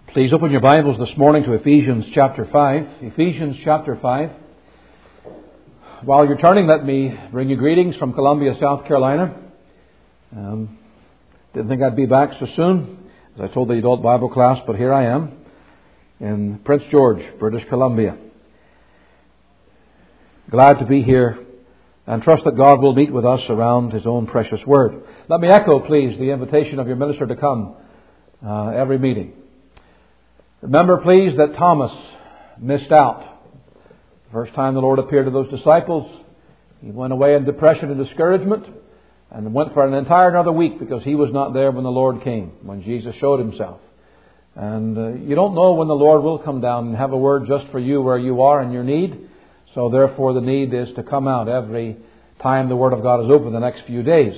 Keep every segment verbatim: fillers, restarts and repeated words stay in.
Please open your Bibles this morning to Ephesians chapter five. Ephesians chapter five. While you're turning, let me bring you greetings from Columbia, South Carolina. Um, didn't think I'd be back so soon, as I told the adult Bible class, but here I am in Prince George, British Columbia. Glad to be here and trust that God will meet with us around His own precious Word. Let me echo, please, the invitation of your minister to come uh, every meeting. Remember, please, that Thomas missed out. The first time the Lord appeared to those disciples, he went away in depression and discouragement and went for an entire another week because he was not there when the Lord came, when Jesus showed Himself. And uh, you don't know when the Lord will come down and have a word just for you where you are in your need. So therefore the need is to come out every time the Word of God is open the next few days.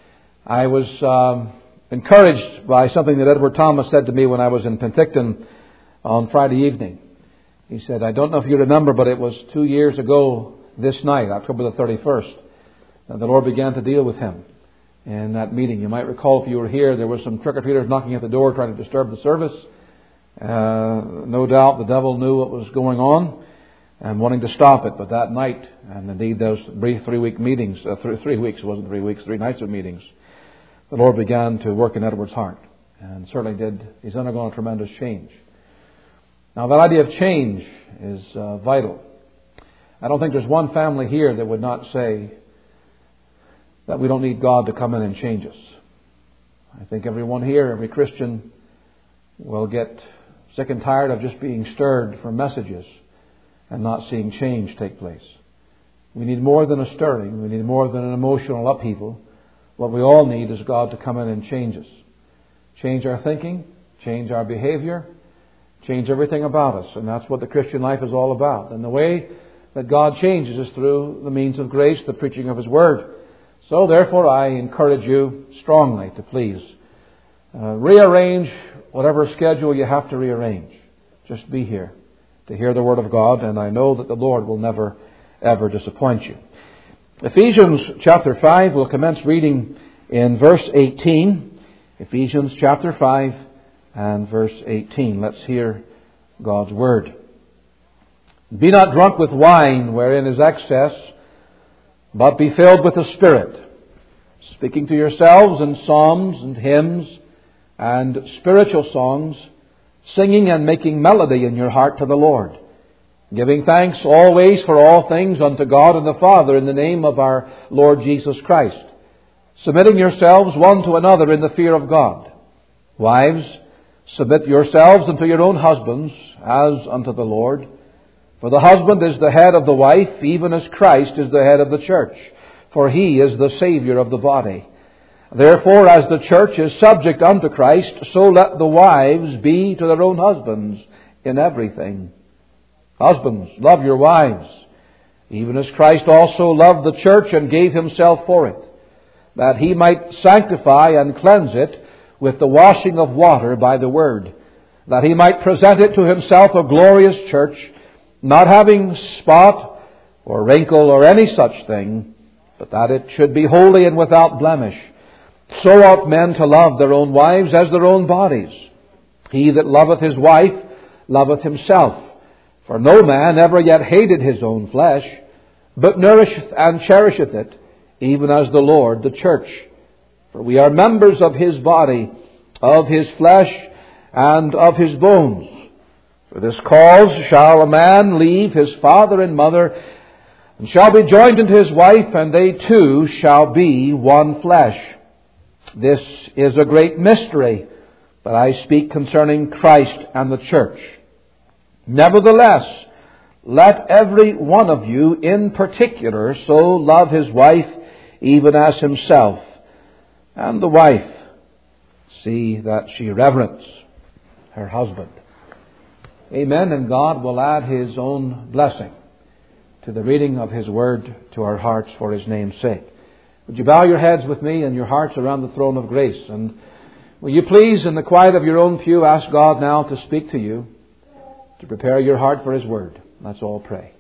I was um, encouraged by something that Edward Thomas said to me when I was in Penticton on Friday evening. He said, I don't know if you remember, but it was two years ago this night, October the thirty-first, that the Lord began to deal with him in that meeting. You might recall, if you were here, there were some trick-or-treaters knocking at the door trying to disturb the service. Uh, no doubt the devil knew what was going on and wanting to stop it. But that night, and indeed those brief three-week meetings, uh, three, three weeks, it wasn't three weeks, three nights of meetings, the Lord began to work in Edward's heart. And certainly did. He's undergone a tremendous change. Now, that idea of change is uh, vital. I don't think there's one family here that would not say that we don't need God to come in and change us. I think everyone here, every Christian, will get sick and tired of just being stirred from messages and not seeing change take place. We need more than a stirring. We need more than an emotional upheaval. What we all need is God to come in and change us. Change our thinking, change our behavior, change everything about us. And that's what the Christian life is all about. And the way that God changes is through the means of grace, the preaching of His Word. So therefore I encourage you strongly to please uh, rearrange whatever schedule you have to rearrange. Just be here to hear the Word of God, and I know that the Lord will never, ever disappoint you. Ephesians chapter five, we'll commence reading in verse eighteen. Ephesians chapter five and verse eighteen. Let's hear God's Word. Be not drunk with wine, wherein is excess, but be filled with the Spirit, speaking to yourselves in psalms and hymns and spiritual songs, singing and making melody in your heart to the Lord, giving thanks always for all things unto God and the Father in the name of our Lord Jesus Christ, submitting yourselves one to another in the fear of God. Wives, submit yourselves unto your own husbands as unto the Lord. For the husband is the head of the wife, even as Christ is the head of the church. For He is the Saviour of the body. Therefore, as the church is subject unto Christ, so let the wives be to their own husbands in everything. Husbands, love your wives, even as Christ also loved the church and gave Himself for it, that He might sanctify and cleanse it with the washing of water by the Word, that He might present it to Himself a glorious church, not having spot or wrinkle or any such thing, but that it should be holy and without blemish. So ought men to love their own wives as their own bodies. He that loveth his wife loveth himself. For no man ever yet hated his own flesh, but nourisheth and cherisheth it, even as the Lord the church. For we are members of His body, of His flesh, and of His bones. For this cause shall a man leave his father and mother, and shall be joined unto his wife, and they two shall be one flesh. This is a great mystery, but I speak concerning Christ and the church. Nevertheless, let every one of you in particular so love his wife even as himself, and the wife see that she reverence her husband. Amen. And God will add His own blessing to the reading of His Word to our hearts for His name's sake. Would you bow your heads with me and your hearts around the throne of grace? And will you please, in the quiet of your own pew, ask God now to speak to you, to prepare your heart for His Word. Let's all pray.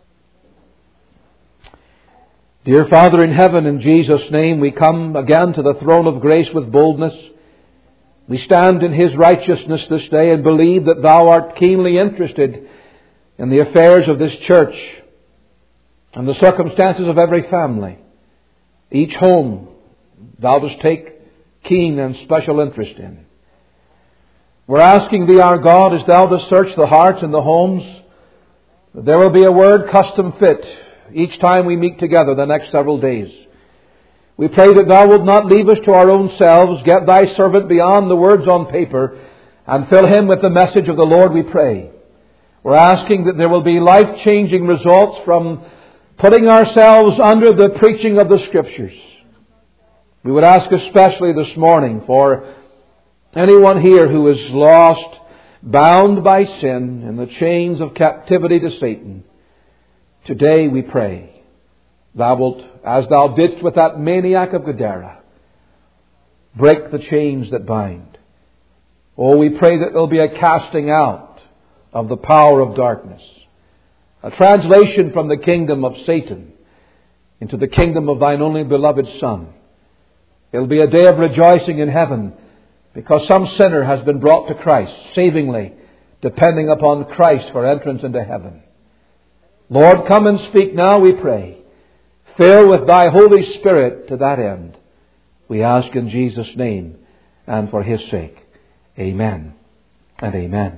Dear Father in heaven, in Jesus' name we come again to the throne of grace with boldness, We stand in His righteousness this day and believe that Thou art keenly interested in the affairs of this church and the circumstances of every family. Each home Thou dost take keen and special interest in. We're asking Thee, our God, as Thou dost search the hearts and the homes, that there will be a word custom fit each time we meet together the next several days. We pray that Thou wilt not leave us to our own selves. Get Thy servant beyond the words on paper and fill him with the message of the Lord, we pray. We're asking that there will be life-changing results from putting ourselves under the preaching of the Scriptures. We would ask especially this morning for anyone here who is lost, bound by sin in the chains of captivity to Satan. Today we pray, Thou wilt, as Thou didst with that maniac of Gadara, break the chains that bind. Oh, we pray that there will be a casting out of the power of darkness, a translation from the kingdom of Satan into the kingdom of Thine only beloved Son. It will be a day of rejoicing in heaven because some sinner has been brought to Christ, savingly depending upon Christ for entrance into heaven. Lord, come and speak now, we pray. Fill with Thy Holy Spirit to that end. We ask in Jesus' name and for His sake. Amen and amen.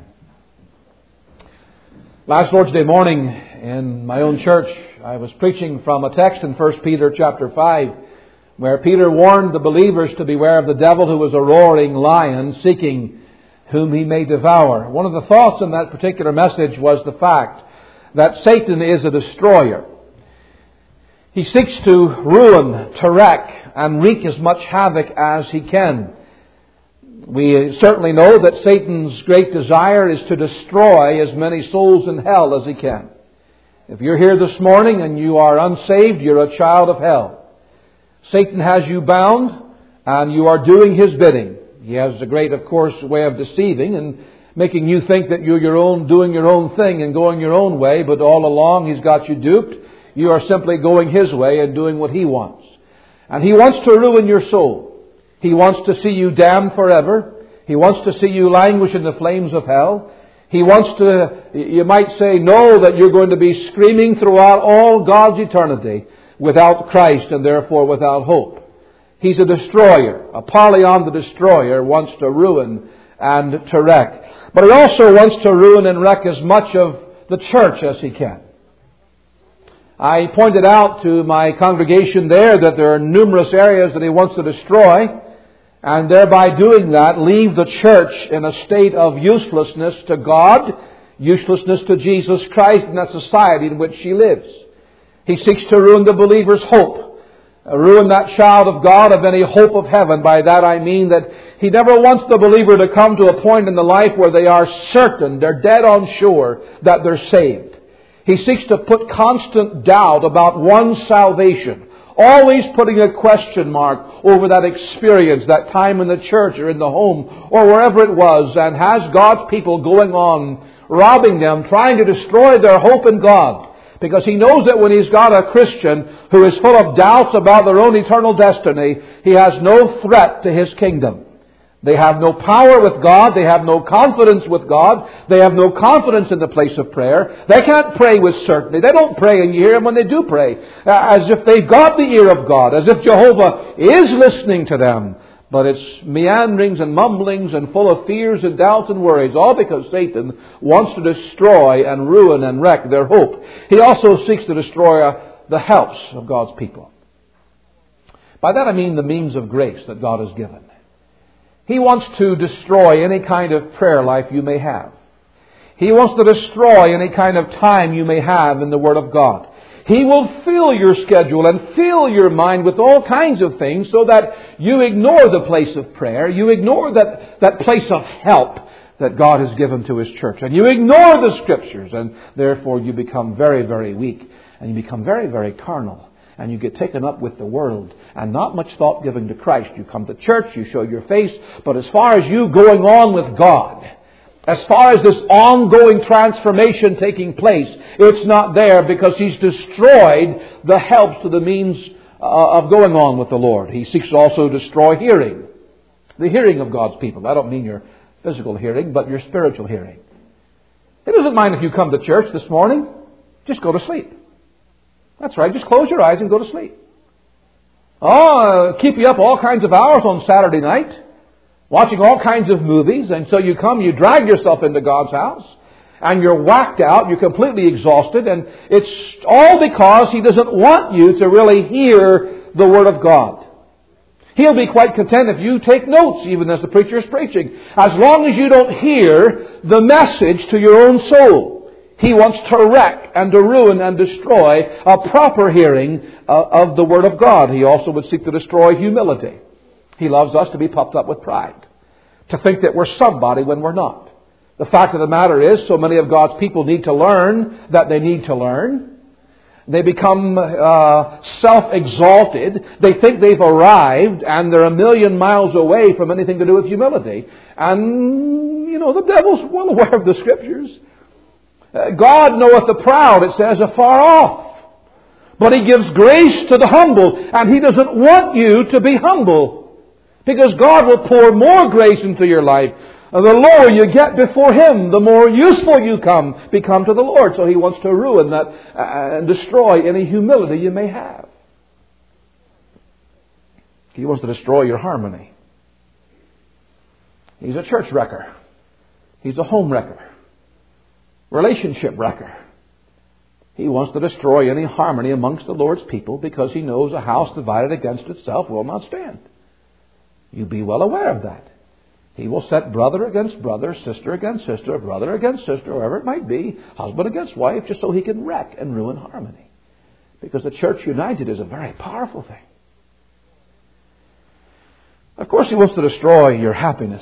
Last Lord's Day morning in my own church, I was preaching from a text in First Peter chapter five, where Peter warned the believers to beware of the devil, who was a roaring lion seeking whom he may devour. One of the thoughts in that particular message was the fact that Satan is a destroyer. He seeks to ruin, to wreck, and wreak as much havoc as he can. We certainly know that Satan's great desire is to destroy as many souls in hell as he can. If you're here this morning and you are unsaved, you're a child of hell. Satan has you bound and you are doing his bidding. He has a great, of course, way of deceiving and making you think that you're your own, doing your own thing and going your own way, but all along he's got you duped. You are simply going his way and doing what he wants. And he wants to ruin your soul. He wants to see you damned forever. He wants to see you languish in the flames of hell. He wants to, you might say, know that you're going to be screaming throughout all God's eternity without Christ and therefore without hope. He's a destroyer. Apollyon the destroyer wants to ruin and to wreck. But he also wants to ruin and wreck as much of the church as he can. I pointed out to my congregation there that there are numerous areas that he wants to destroy, and thereby doing that, leave the church in a state of uselessness to God, uselessness to Jesus Christ and that society in which she lives. He seeks to ruin the believer's hope, ruin that child of God of any hope of heaven. By that I mean that he never wants the believer to come to a point in the life where they are certain, they're dead on sure that they're saved. He seeks to put constant doubt about one's salvation, always putting a question mark over that experience, that time in the church or in the home or wherever it was, and has God's people going on, robbing them, trying to destroy their hope in God. Because he knows that when he's got a Christian who is full of doubts about their own eternal destiny, he has no threat to his kingdom. They have no power with God. They have no confidence with God. They have no confidence in the place of prayer. They can't pray with certainty. They don't pray, and you hear them when they do pray, as if they've got the ear of God, as if Jehovah is listening to them. But it's meanderings and mumblings and full of fears and doubts and worries, all because Satan wants to destroy and ruin and wreck their hope. He also seeks to destroy the helps of God's people. By that I mean the means of grace that God has given. He wants to destroy any kind of prayer life you may have. He wants to destroy any kind of time you may have in the Word of God. He will fill your schedule and fill your mind with all kinds of things so that you ignore the place of prayer. You ignore that, that place of help that God has given to His church. And you ignore the Scriptures. And therefore you become very, very weak. And you become very, very carnal. And you get taken up with the world and not much thought given to Christ. You come to church, you show your face, but as far as you going on with God, as far as this ongoing transformation taking place, it's not there because He's destroyed the helps to the means uh, of going on with the Lord. He seeks to also destroy hearing. The hearing of God's people. I don't mean your physical hearing, but your spiritual hearing. It doesn't mind if you come to church this morning. Just go to sleep. That's right. Just close your eyes and go to sleep. Oh, keep you up all kinds of hours on Saturday night, watching all kinds of movies, and so you come, you drag yourself into God's house, and you're whacked out, you're completely exhausted, and it's all because He doesn't want you to really hear the Word of God. He'll be quite content if you take notes, even as the preacher is preaching, as long as you don't hear the message to your own soul. He wants to wreck and to ruin and destroy a proper hearing of the Word of God. He also would seek to destroy humility. He loves us to be puffed up with pride, to think that we're somebody when we're not. The fact of the matter is, so many of God's people need to learn that they need to learn. They become uh, self-exalted. They think they've arrived, and they're a million miles away from anything to do with humility. And, you know, the devil's well aware of the Scriptures. Uh, God knoweth the proud, it says, afar off. But He gives grace to the humble, and He doesn't want you to be humble. Because God will pour more grace into your life. The lower you get before Him, the more useful you come, become to the Lord. So He wants to ruin that and destroy any humility you may have. He wants to destroy your harmony. He's a church wrecker. He's a home wrecker. Relationship wrecker. He wants to destroy any harmony amongst the Lord's people because He knows a house divided against itself will not stand. You be well aware of that. He will set brother against brother, sister against sister, brother against sister, whoever it might be, husband against wife, just so he can wreck and ruin harmony. Because the church united is a very powerful thing. Of course, He wants to destroy your happiness.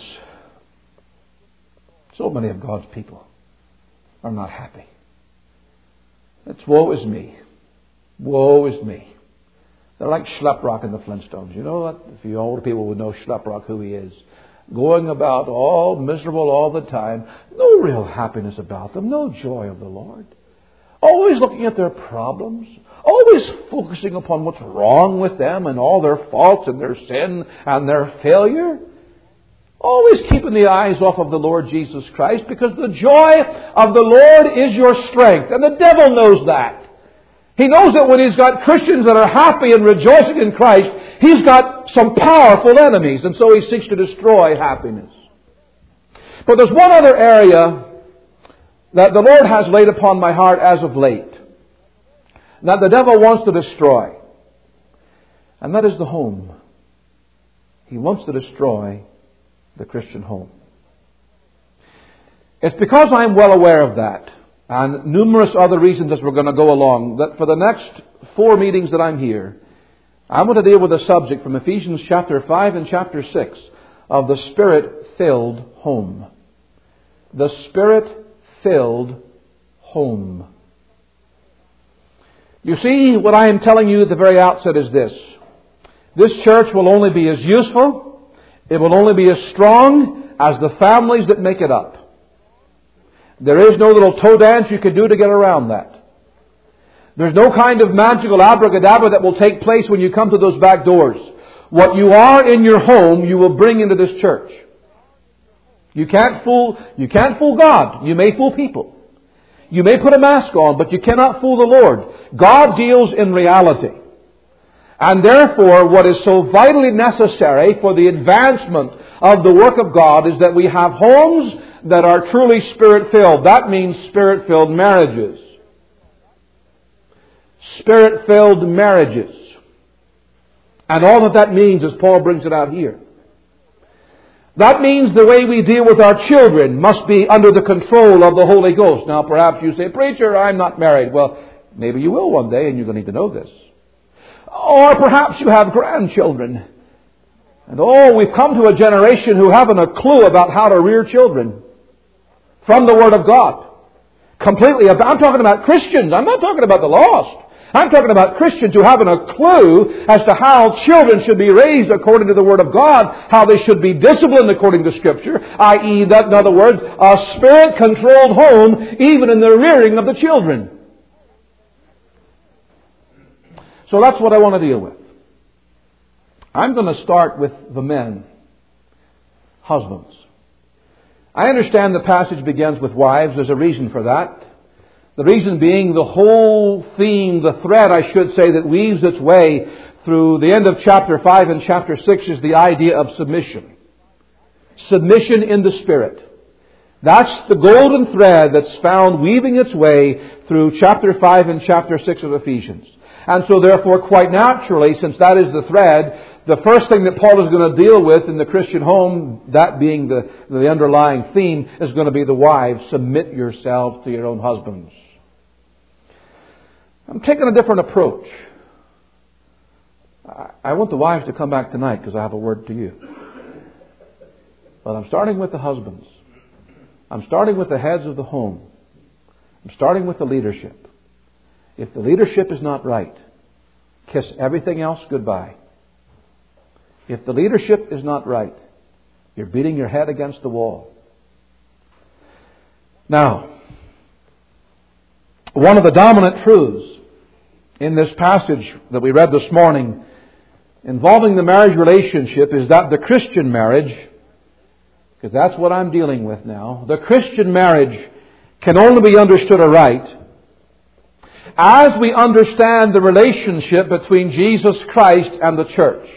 So many of God's people are not happy. It's woe is me. Woe is me. They're like Schleprock in the Flintstones. You know what? If you older people would know Schleprock, who he is. Going about all miserable all the time. No real happiness about them. No joy of the Lord. Always looking at their problems. Always focusing upon what's wrong with them and all their faults and their sin and their failure. Always keeping the eyes off of the Lord Jesus Christ, because the joy of the Lord is your strength. And the devil knows that. He knows that when he's got Christians that are happy and rejoicing in Christ, he's got some powerful enemies, and so he seeks to destroy happiness. But there's one other area that the Lord has laid upon my heart as of late, that the devil wants to destroy. And that is the home. He wants to destroy the Christian home. It's because I'm well aware of that, and numerous other reasons as we're going to go along, that for the next four meetings that I'm here, I'm going to deal with a subject from Ephesians chapter five and chapter six of the Spirit-filled home. The Spirit-filled home. You see, what I am telling you at the very outset is this. This church will only be as useful, it will only be as strong as the families that make it up. There is no little toe dance you can do to get around that. There's no kind of magical abracadabra that will take place when you come to those back doors. What you are in your home, you will bring into this church. You can't fool, you can't fool God. You may fool people. You may put a mask on, but you cannot fool the Lord. God deals in reality. And therefore, what is so vitally necessary for the advancement of the work of God is that we have homes that are truly Spirit-filled. That means Spirit-filled marriages. Spirit-filled marriages. And all that that means, as Paul brings it out here. That means the way we deal with our children must be under the control of the Holy Ghost. Now perhaps you say, "Preacher, I'm not married." Well, maybe you will one day, and you're going to need to know this. Or perhaps you have grandchildren. And oh, we've come to a generation who haven't a clue about how to rear children from the Word of God. Completely. I'm talking about Christians. I'm not talking about the lost. I'm talking about Christians who haven't a clue as to how children should be raised according to the Word of God, how they should be disciplined according to Scripture, that is, that, in other words, a Spirit-controlled home, even in the rearing of the children. So that's what I want to deal with. I'm going to start with the men. husbands. I understand the passage begins with wives. There's a reason for that. The reason being the whole theme, the thread, I should say, that weaves its way through the end of chapter five and chapter six is the idea of submission. Submission in the Spirit. That's the golden thread that's found weaving its way through chapter five and chapter six of Ephesians. And so therefore, quite naturally, since that is the thread, the first thing that Paul is going to deal with in the Christian home, that being the, the underlying theme, is going to be the wives. Submit yourselves to your own husbands. I'm taking a different approach. I want the wives to come back tonight because I have a word to you. But I'm starting with the husbands. I'm starting with the heads of the home. I'm starting with the leadership. If the leadership is not right, kiss everything else goodbye. If the leadership is not right, you're beating your head against the wall. Now, one of the dominant truths in this passage that we read this morning involving the marriage relationship is that the Christian marriage, because that's what I'm dealing with now, the Christian marriage can only be understood aright as we understand the relationship between Jesus Christ and the church.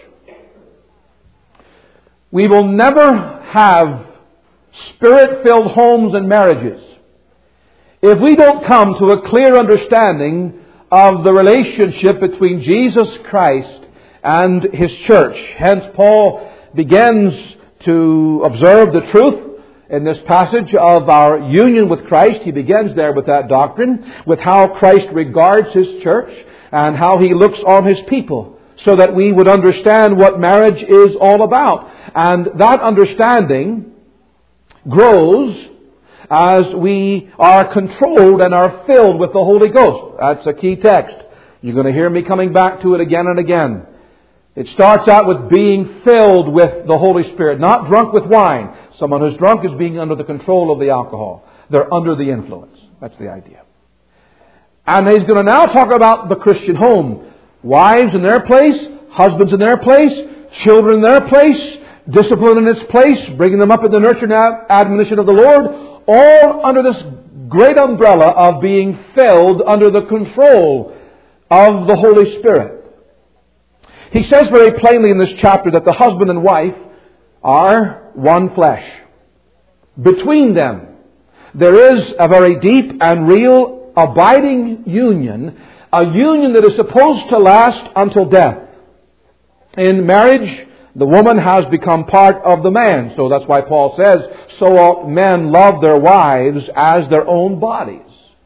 We will never have Spirit-filled homes and marriages if we don't come to a clear understanding of the relationship between Jesus Christ and His church. Hence, Paul begins to observe the truth in this passage of our union with Christ. He begins there with that doctrine, with how Christ regards His church and how He looks on His people, so that we would understand what marriage is all about. And that understanding grows as we are controlled and are filled with the Holy Ghost. That's a key text. You're going to hear me coming back to it again and again. It starts out with being filled with the Holy Spirit, not drunk with wine. Someone who's drunk is being under the control of the alcohol. They're under the influence. That's the idea. And he's going to now talk about the Christian home. Wives in their place, husbands in their place, children in their place, discipline in its place, bringing them up in the nurture and admonition of the Lord, all under this great umbrella of being filled under the control of the Holy Spirit. He says very plainly in this chapter that the husband and wife are one flesh. Between them, there is a very deep and real abiding union, a union that is supposed to last until death. In marriage, the woman has become part of the man. So that's why Paul says, so ought men love their wives as their own bodies.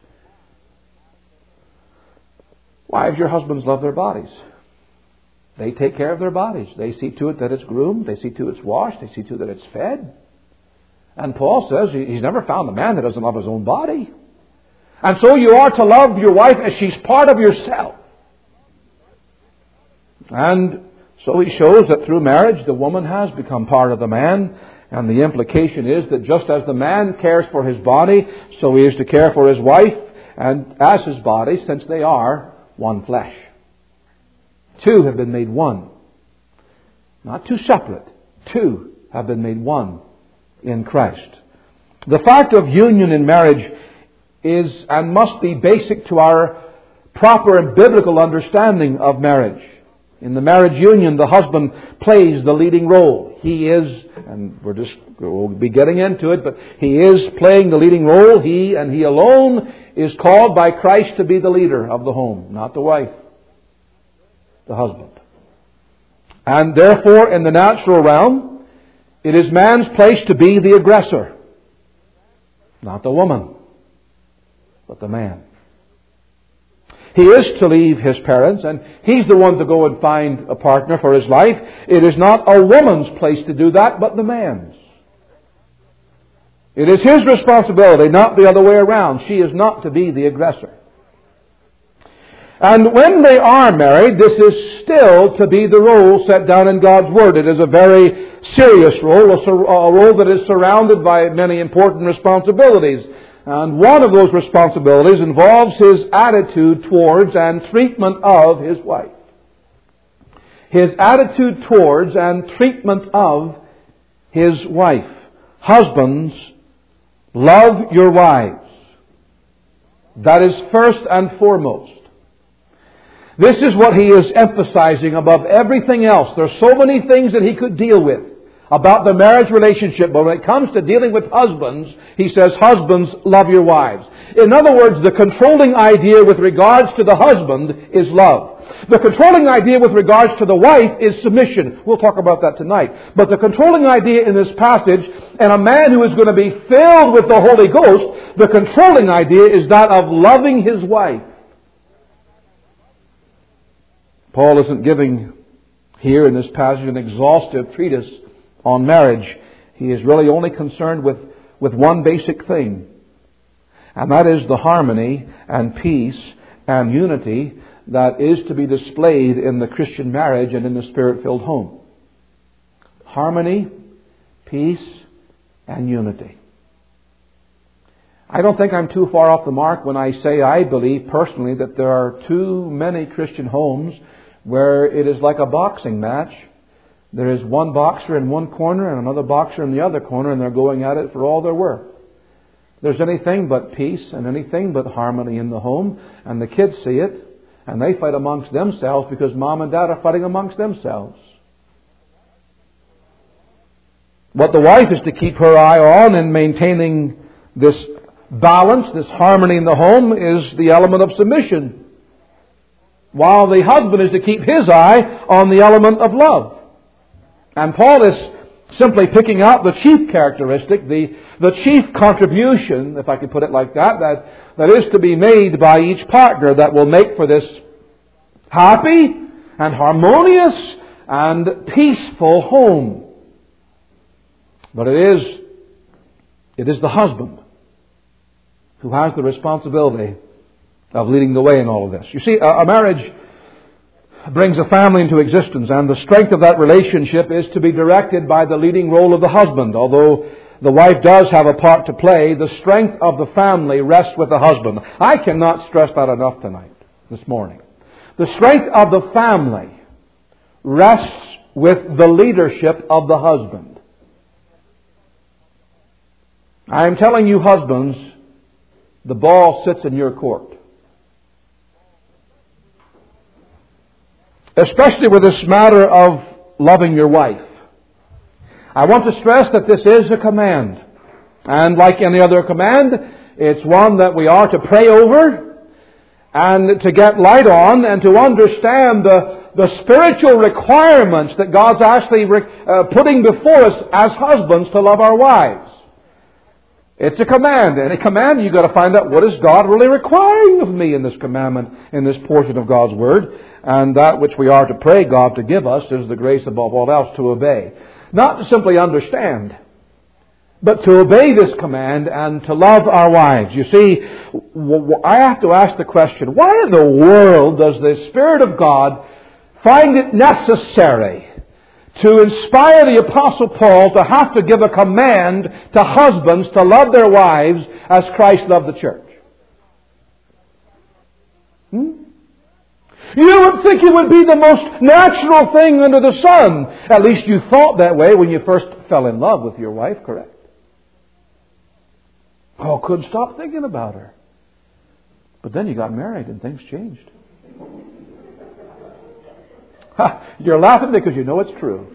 Wives, your husbands love their bodies. They take care of their bodies. They see to it that it's groomed. They see to it it's washed. They see to it that it's fed. And Paul says he's never found a man that doesn't love his own body. And so you are to love your wife as she's part of yourself. And so he shows that through marriage the woman has become part of the man. And the implication is that just as the man cares for his body, so he is to care for his wife and as his body, since they are one flesh. Two have been made one. Not two separate. Two have been made one in Christ. The fact of union in marriage is and must be basic to our proper and biblical understanding of marriage. In the marriage union, the husband plays the leading role. He is, and we're just, we'll be getting into it, but he is playing the leading role. He and he alone is called by Christ to be the leader of the home, not the wife. The husband. And therefore, in the natural realm, it is man's place to be the aggressor. Not the woman, but the man. He is to leave his parents, and he's the one to go and find a partner for his life. It is not a woman's place to do that, but the man's. It is his responsibility, not the other way around. She is not to be the aggressor. And when they are married, this is still to be the role set down in God's Word. It is a very serious role, a, sur- a role that is surrounded by many important responsibilities. And one of those responsibilities involves his attitude towards and treatment of his wife. His attitude towards and treatment of his wife. Husbands, love your wives. That is first and foremost. This is what he is emphasizing above everything else. There are so many things that he could deal with about the marriage relationship, but when it comes to dealing with husbands, he says, husbands, love your wives. In other words, the controlling idea with regards to the husband is love. The controlling idea with regards to the wife is submission. We'll talk about that tonight. But the controlling idea in this passage, and a man who is going to be filled with the Holy Ghost, the controlling idea is that of loving his wife. Paul isn't giving here in this passage an exhaustive treatise on marriage. He is really only concerned with, with one basic thing. And that is the harmony and peace and unity that is to be displayed in the Christian marriage and in the Spirit-filled home. Harmony, peace, and unity. I don't think I'm too far off the mark when I say I believe personally that there are too many Christian homes where it is like a boxing match. There is one boxer in one corner and another boxer in the other corner, and they're going at it for all they're worth. There's anything but peace and anything but harmony in the home, and the kids see it, and they fight amongst themselves because mom and dad are fighting amongst themselves. What the wife is to keep her eye on in maintaining this balance, this harmony in the home, is the element of submission, while the husband is to keep his eye on the element of love. And Paul is simply picking out the chief characteristic, the, the chief contribution, if I could put it like that, that, that is to be made by each partner that will make for this happy and harmonious and peaceful home. But it is, it is the husband who has the responsibility of leading the way in all of this. You see, a, a marriage brings a family into existence, and the strength of that relationship is to be directed by the leading role of the husband. Although the wife does have a part to play, the strength of the family rests with the husband. I cannot stress that enough tonight, this morning. The strength of the family rests with the leadership of the husband. I am telling you, husbands, the ball sits in your court. Especially with this matter of loving your wife. I want to stress that this is a command. And like any other command, it's one that we are to pray over and to get light on and to understand the, the spiritual requirements that God's actually uh, putting before us as husbands to love our wives. It's a command. And a command, you've got to find out, what is God really requiring of me in this commandment, in this portion of God's Word. And that which we are to pray God to give us is the grace above all else to obey. Not to simply understand, but to obey this command and to love our wives. You see, I have to ask the question, why in the world does the Spirit of God find it necessary to inspire the Apostle Paul to have to give a command to husbands to love their wives as Christ loved the church? Hmm? You would think it would be the most natural thing under the sun. At least you thought that way when you first fell in love with your wife, correct? Paul couldn't stop thinking about her. But then you got married and things changed. You're laughing because you know it's true.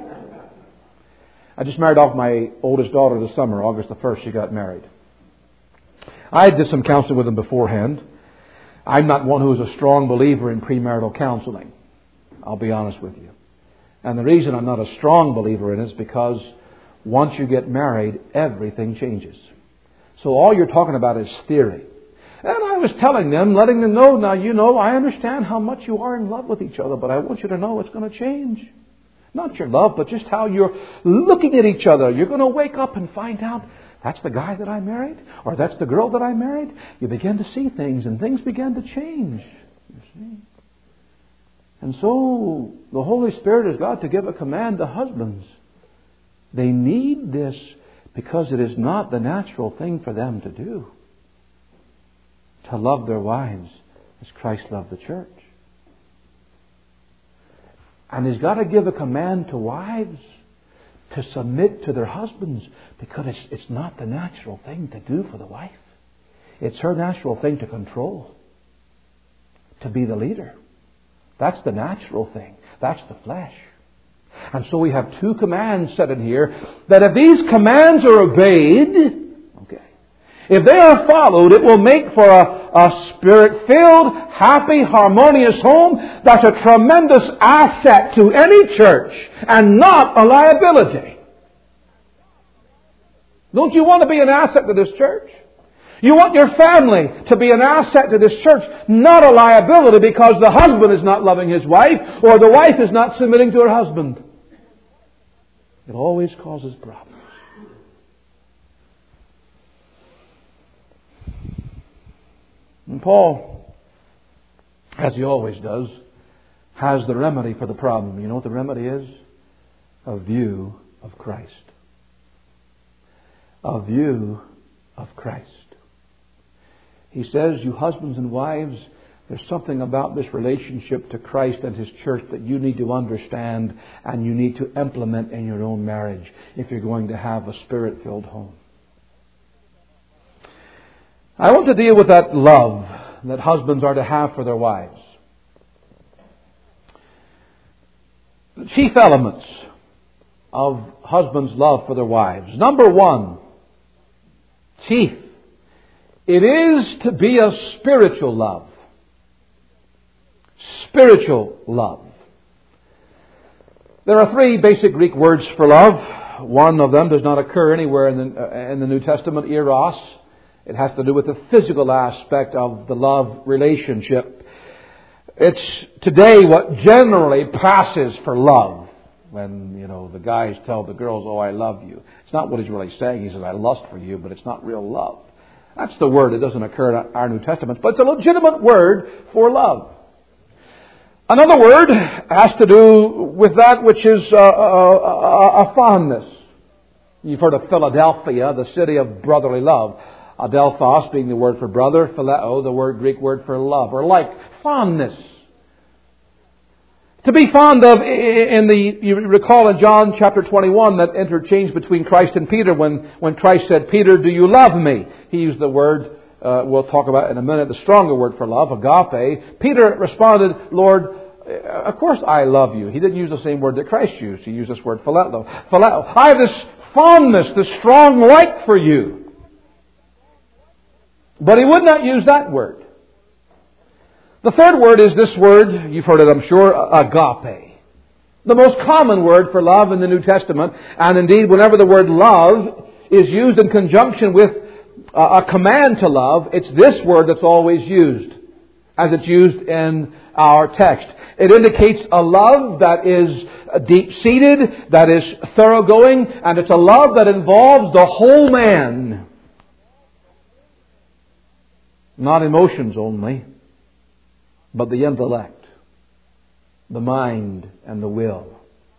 I just married off my oldest daughter this summer, August the first, she got married. I did some counseling with them beforehand. I'm not one who is a strong believer in premarital counseling. I'll be honest with you. And the reason I'm not a strong believer in it is because once you get married, everything changes. So all you're talking about is theory. And I was telling them, letting them know, now you know, I understand how much you are in love with each other, but I want you to know it's going to change. Not your love, but just how you're looking at each other. You're going to wake up and find out, that's the guy that I married, or that's the girl that I married. You begin to see things, and things begin to change. You see? And so, the Holy Spirit has got to give a command to husbands. They need this because it is not the natural thing for them to do. To love their wives as Christ loved the church. And He's got to give a command to wives to submit to their husbands because it's, it's not the natural thing to do for the wife. It's her natural thing to control, to be the leader. That's the natural thing. That's the flesh. And so we have two commands set in here that if these commands are obeyed, okay, if they are followed, it will make for a, a Spirit-filled, happy, harmonious home that's a tremendous asset to any church and not a liability. Don't you want to be an asset to this church? You want your family to be an asset to this church, not a liability because the husband is not loving his wife or the wife is not submitting to her husband. It always causes problems. And Paul, as he always does, has the remedy for the problem. You know what the remedy is? A view of Christ. A view of Christ. He says, you husbands and wives, there's something about this relationship to Christ and His church that you need to understand and you need to implement in your own marriage if you're going to have a Spirit-filled home. I want to deal with that love that husbands are to have for their wives. The chief elements of husbands' love for their wives. Number one, chief, it is to be a spiritual love. Spiritual love. There are three basic Greek words for love. One of them does not occur anywhere in the, uh, in the New Testament, eros. It has to do with the physical aspect of the love relationship. It's today what generally passes for love. When, you know, the guys tell the girls, oh, I love you. It's not what he's really saying. He says, I lust for you, but it's not real love. That's the word. It doesn't occur in our New Testament, but it's a legitimate word for love. Another word has to do with that which is a, a, a fondness. You've heard of Philadelphia, the city of brotherly love. Adelphos being the word for brother, phileo, the word Greek word for love, or like fondness. To be fond of, in the, you recall in John chapter twenty-one that interchange between Christ and Peter when, when Christ said, Peter, do you love me? He used the word, uh, we'll talk about in a minute, the stronger word for love, agape. Peter responded, Lord, of course I love you. He didn't use the same word that Christ used. He used this word phileo. Phileo. I have this fondness, this strong like for you. But he would not use that word. The third word is this word, you've heard it I'm sure, agape. The most common word for love in the New Testament. And indeed, whenever the word love is used in conjunction with a command to love, it's this word that's always used, as it's used in our text. It indicates a love that is deep-seated, that is thoroughgoing, and it's a love that involves the whole man. Not emotions only, but the intellect, the mind, and the will.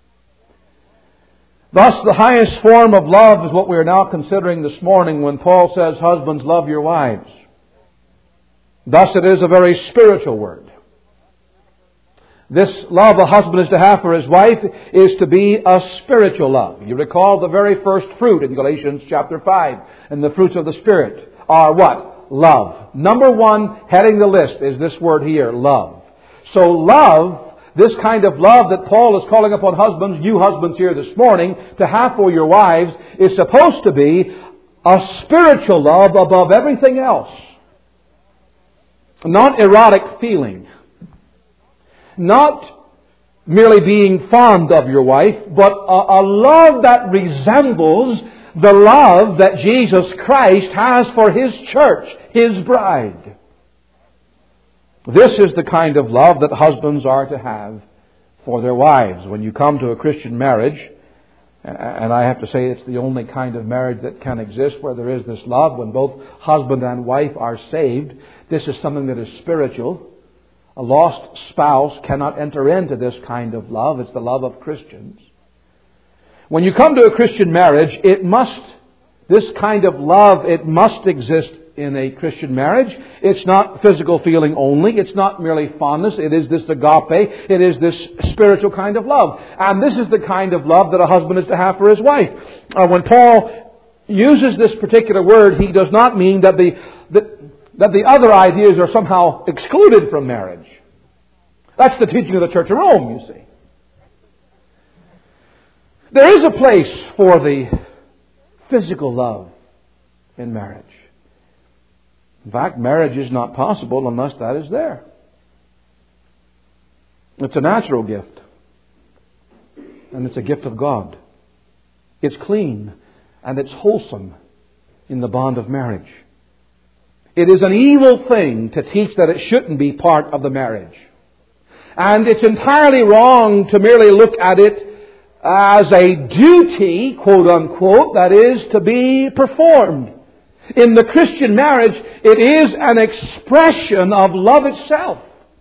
Thus, the highest form of love is what we are now considering this morning when Paul says, husbands, love your wives. Thus, it is a very spiritual word. This love a husband is to have for his wife is to be a spiritual love. You recall the very first fruit in Galatians chapter five. And the fruits of the Spirit are what? Love. Number one, heading the list, is this word here, love. So love, this kind of love that Paul is calling upon husbands, you husbands here this morning, to have for your wives, is supposed to be a spiritual love above everything else. Not erotic feeling. Not merely being fond of your wife, but a, a love that resembles the love that Jesus Christ has for His church, His bride. This is the kind of love that husbands are to have for their wives. When you come to a Christian marriage, and I have to say it's the only kind of marriage that can exist where there is this love, when both husband and wife are saved, this is something that is spiritual. A lost spouse cannot enter into this kind of love. It's the love of Christians. When you come to a Christian marriage, it must, this kind of love, it must exist in a Christian marriage. It's not physical feeling only. It's not merely fondness. It is this agape. It is this spiritual kind of love. And this is the kind of love that a husband is to have for his wife. Uh, when Paul uses this particular word, he does not mean that the, that, that the other ideas are somehow excluded from marriage. That's the teaching of the Church of Rome, you see. There is a place for the physical love in marriage. In fact, marriage is not possible unless that is there. It's a natural gift. And it's a gift of God. It's clean and it's wholesome in the bond of marriage. It is an evil thing to teach that it shouldn't be part of the marriage. And it's entirely wrong to merely look at it as a duty, quote unquote, that is to be performed. In the Christian marriage, it is an expression of love itself.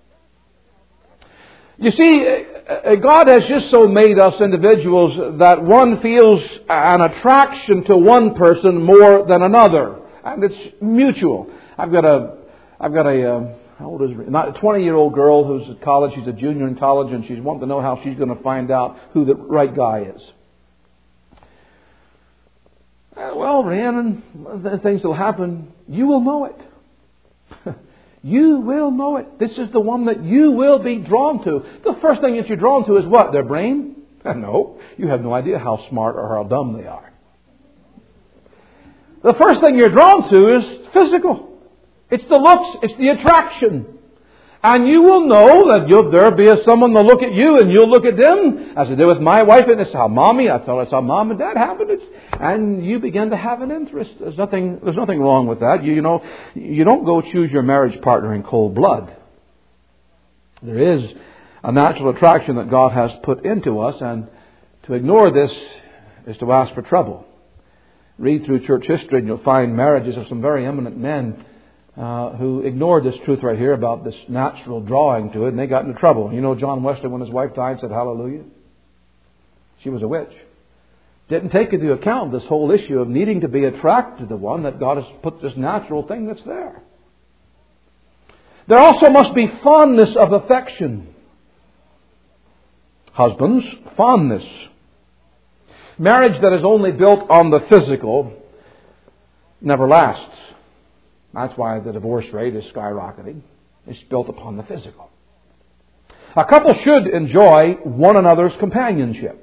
You see, God has just so made us individuals that one feels an attraction to one person more than another. And it's mutual. I've got a, I've got a, um, how old is she? Not a twenty-year-old girl who's at college. She's a junior in college, and she's wanting to know how she's going to find out who the right guy is. Uh, well, Rhiannon, things will happen. You will know it. You will know it. This is the one that you will be drawn to. The first thing that you're drawn to is what? Their brain? No. You have no idea how smart or how dumb they are. The first thing you're drawn to is physical. It's the looks. It's the attraction. And you will know that you'll, there'll be someone to look at you and you'll look at them, as I did with my wife, and it's how mommy, I thought I saw mom and dad happen. It's, and you begin to have an interest. There's nothing, there's nothing wrong with that. You, you know, you don't go choose your marriage partner in cold blood. There is a natural attraction that God has put into us, and to ignore this is to ask for trouble. Read through church history and you'll find marriages of some very eminent men Uh, who ignored this truth right here about this natural drawing to it, and they got into trouble. You know, John Wesley, when his wife died, said, "Hallelujah." She was a witch. Didn't take into account this whole issue of needing to be attracted to the one, that God has put this natural thing that's there. There also must be fondness of affection. Husbands, fondness. Marriage that is only built on the physical never lasts. That's why the divorce rate is skyrocketing. It's built upon the physical. A couple should enjoy one another's companionship.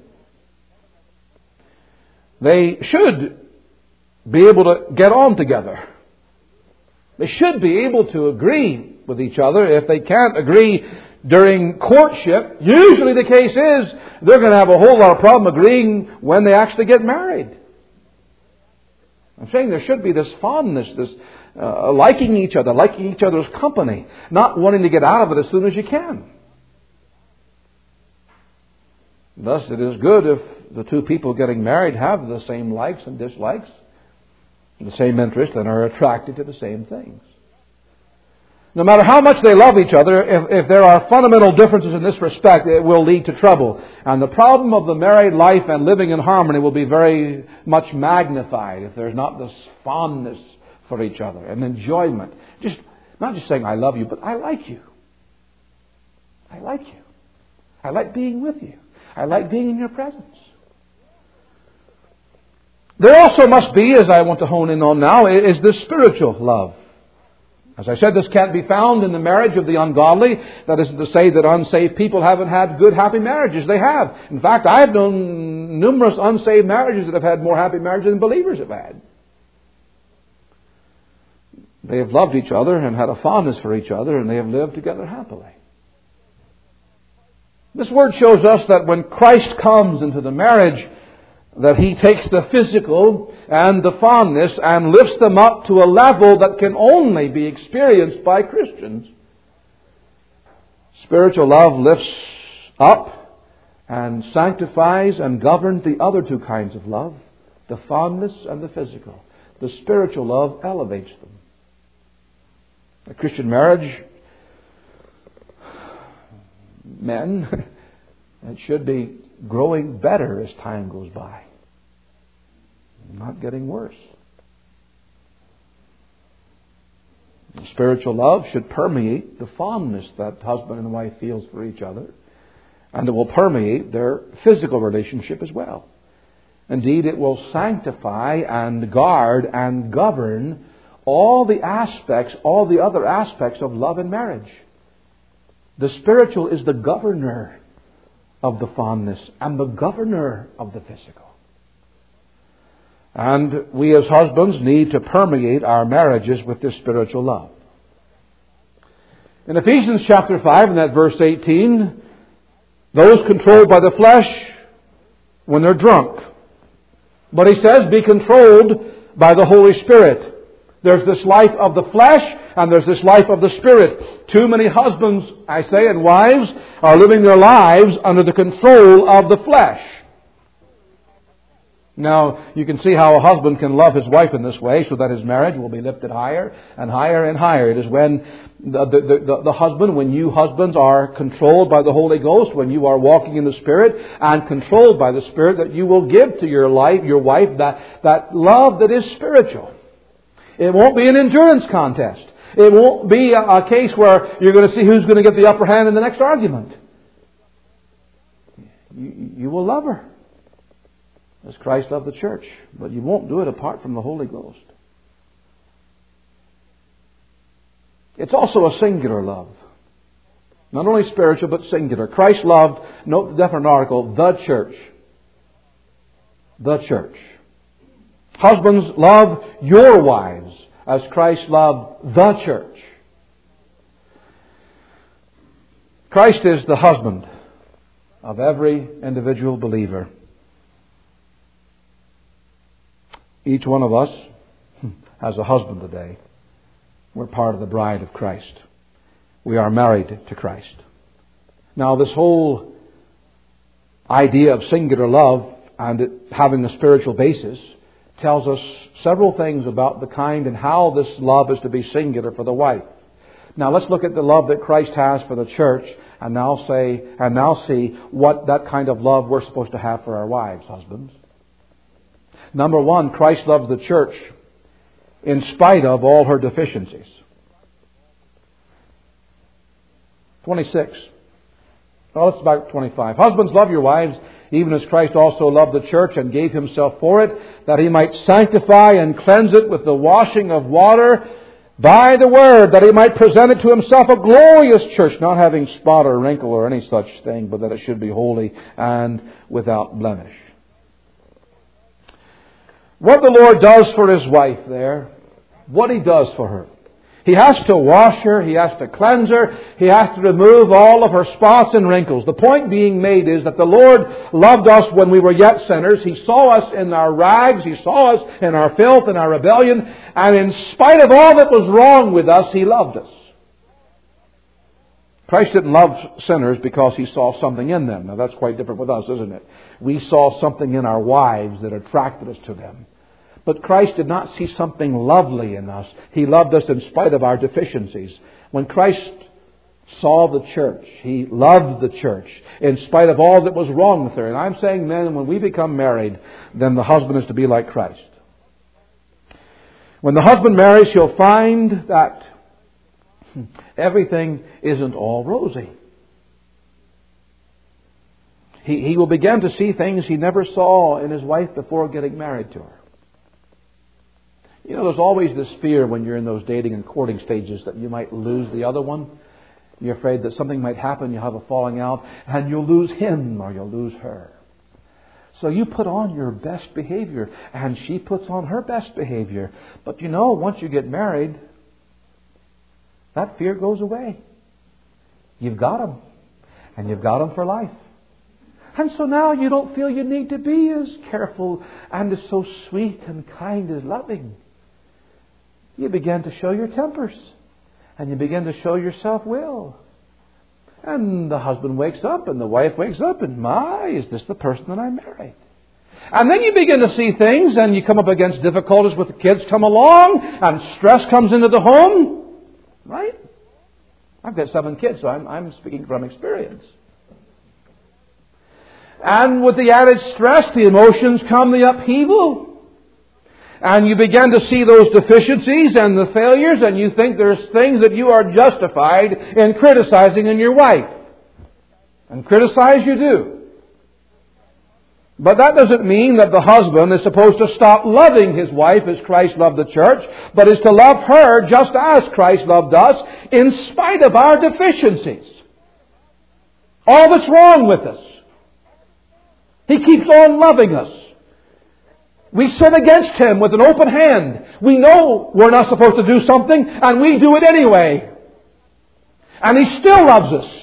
They should be able to get on together. They should be able to agree with each other. If they can't agree during courtship, usually the case is they're going to have a whole lot of problem agreeing when they actually get married. I'm saying there should be this fondness, this uh, liking each other, liking each other's company, not wanting to get out of it as soon as you can. Thus, it is good if the two people getting married have the same likes and dislikes, the same interest, and are attracted to the same things. No matter how much they love each other, if, if there are fundamental differences in this respect, it will lead to trouble. And the problem of the married life and living in harmony will be very much magnified if there's not this fondness for each other and enjoyment. Just not just saying, "I love you," but "I like you. I like you. I like being with you. I like being in your presence." There also must be, as I want to hone in on now, is this spiritual love. As I said, this can't be found in the marriage of the ungodly. That isn't to say that unsaved people haven't had good, happy marriages. They have. In fact, I have known numerous unsaved marriages that have had more happy marriages than believers have had. They have loved each other and had a fondness for each other, and they have lived together happily. This word shows us that when Christ comes into the marriage, that He takes the physical and the fondness and lifts them up to a level that can only be experienced by Christians. Spiritual love lifts up and sanctifies and governs the other two kinds of love, the fondness and the physical. The spiritual love elevates them. A Christian marriage, men, it should be growing better as time goes by. Not getting worse. Spiritual love should permeate the fondness that husband and wife feels for each other. And it will permeate their physical relationship as well. Indeed, it will sanctify and guard and govern all the aspects, all the other aspects of love and marriage. The spiritual is the governor of the fondness and the governor of the physical. And we as husbands need to permeate our marriages with this spiritual love. In Ephesians chapter five, in that verse eighteen, those controlled by the flesh when they're drunk. But he says, be controlled by the Holy Spirit. There's this life of the flesh and there's this life of the Spirit. Too many husbands, I say, and wives are living their lives under the control of the flesh. Now, you can see how a husband can love his wife in this way so that his marriage will be lifted higher and higher and higher. It is when the, the, the, the husband, when you husbands are controlled by the Holy Ghost, when you are walking in the Spirit and controlled by the Spirit, that you will give to your life, your wife, that, that love that is spiritual. It won't be an endurance contest. It won't be a, a case where you're going to see who's going to get the upper hand in the next argument. You, you will love her as Christ loved the church. But you won't do it apart from the Holy Ghost. It's also a singular love. Not only spiritual, but singular. Christ loved, note the definite article, the church. The church. Husbands, love your wives as Christ loved the church. Christ is the husband of every individual believer. Each one of us has a husband today. We're part of the bride of Christ. We are married to Christ. Now, this whole idea of singular love and it having a spiritual basis tells us several things about the kind and how this love is to be singular for the wife. Now, let's look at the love that Christ has for the church and now say and now see what that kind of love we're supposed to have for our wives, husbands. Number one, Christ loves the church in spite of all her deficiencies. twenty-six. Well, it's about twenty-five. Husbands, love your wives, even as Christ also loved the church and gave himself for it, that he might sanctify and cleanse it with the washing of water by the word, that he might present it to himself a glorious church, not having spot or wrinkle or any such thing, but that it should be holy and without blemish. What the Lord does for His wife there, what He does for her. He has to wash her, He has to cleanse her, He has to remove all of her spots and wrinkles. The point being made is that the Lord loved us when we were yet sinners. He saw us in our rags, He saw us in our filth and our rebellion, and in spite of all that was wrong with us, He loved us. Christ didn't love sinners because He saw something in them. Now that's quite different with us, isn't it? We saw something in our wives that attracted us to them. But Christ did not see something lovely in us. He loved us in spite of our deficiencies. When Christ saw the church, He loved the church in spite of all that was wrong with her. And I'm saying, men, when we become married, then the husband is to be like Christ. When the husband marries, he'll find that everything isn't all rosy. He, he will begin to see things he never saw in his wife before getting married to her. You know, there's always this fear when you're in those dating and courting stages that you might lose the other one. You're afraid that something might happen, you'll have a falling out, and you'll lose him or you'll lose her. So you put on your best behavior, and she puts on her best behavior. But you know, once you get married, that fear goes away. You've got him, and you've got him for life. And so now you don't feel you need to be as careful and as so sweet and kind as loving. You begin to show your tempers. And you begin to show your self-will. And the husband wakes up and the wife wakes up and, my, is this the person that I married? And then you begin to see things and you come up against difficulties with the kids come along and stress comes into the home. Right? I've got seven kids, so I'm, I'm speaking from experience. And with the added stress, the emotions come, the upheaval. and you begin to see those deficiencies and the failures, and you think there's things that you are justified in criticizing in your wife. And criticize you do. But that doesn't mean that the husband is supposed to stop loving his wife as Christ loved the church, but is to love her just as Christ loved us, in spite of our deficiencies. All that's wrong with us. He keeps on loving us. We sin against Him with an open hand. We know we're not supposed to do something, and we do it anyway. And He still loves us.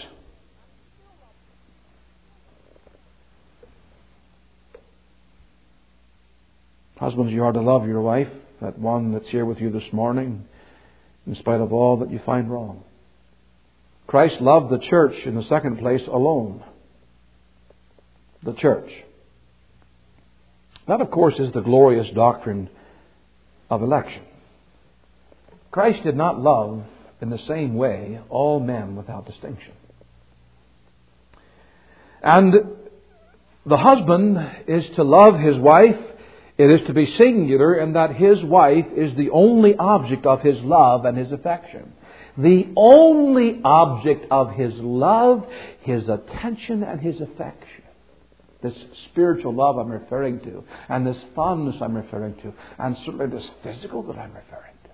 Husbands, you are to love your wife, that one that's here with you this morning, in spite of all that you find wrong. Christ loved the church in the second place alone. The church. That, of course, is the glorious doctrine of election. Christ did not love in the same way all men without distinction. And the husband is to love his wife. It is to be singular in that his wife is the only object of his love and his affection. The only object of his love, his attention, and his affection. This spiritual love I'm referring to, and this fondness I'm referring to, and certainly this physical that I'm referring to.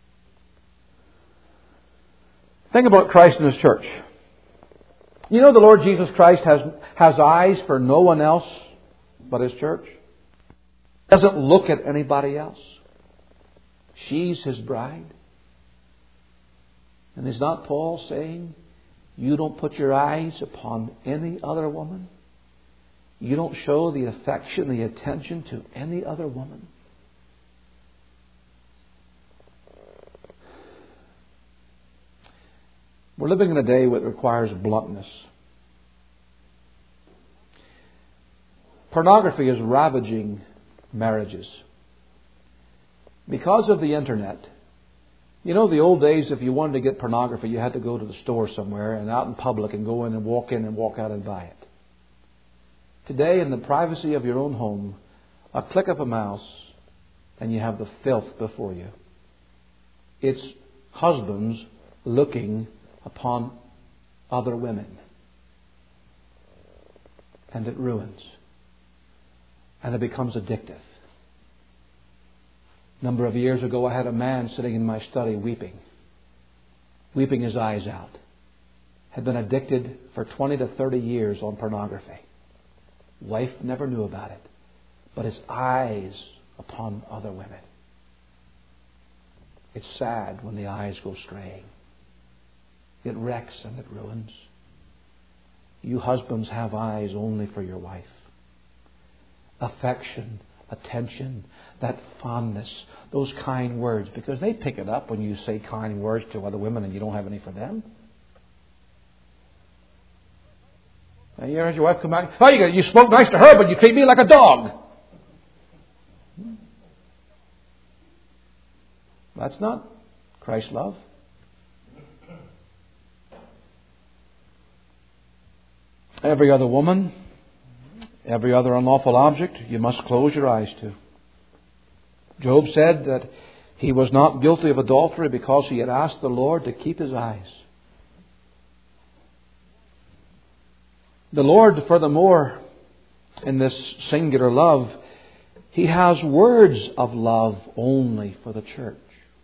Think about Christ and His church. You know the Lord Jesus Christ has, has eyes for no one else but His church. Doesn't look at anybody else. She's His bride. And is not Paul saying, you don't put your eyes upon any other woman? You don't show the affection, the attention to any other woman? We're living in a day that requires bluntness. Pornography is ravaging marriages. Because of the internet. You know, the old days, if you wanted to get pornography, you had to go to the store somewhere and out in public and go in and walk in and walk out and buy it. Today, in the privacy of your own home, a click of a mouse and you have the filth before you. It's husbands looking upon other women. And it ruins. And it becomes addictive. A number of years ago, I had a man sitting in my study weeping. Weeping his eyes out. Had been addicted for twenty to thirty years on pornography. Wife never knew about it. But his eyes upon other women. It's sad when the eyes go straying. It wrecks and it ruins. You husbands have eyes only for your wife. Affection, attention, that fondness, those kind words, because they pick it up when you say kind words to other women and you don't have any for them. And you heard your wife come back, oh, you, you spoke nice to her, but you treat me like a dog. That's not Christ's love. Every other woman, every other unlawful object, you must close your eyes to. Job said that he was not guilty of adultery because he had asked the Lord to keep his eyes. The Lord, furthermore, in this singular love, He has words of love only for the church.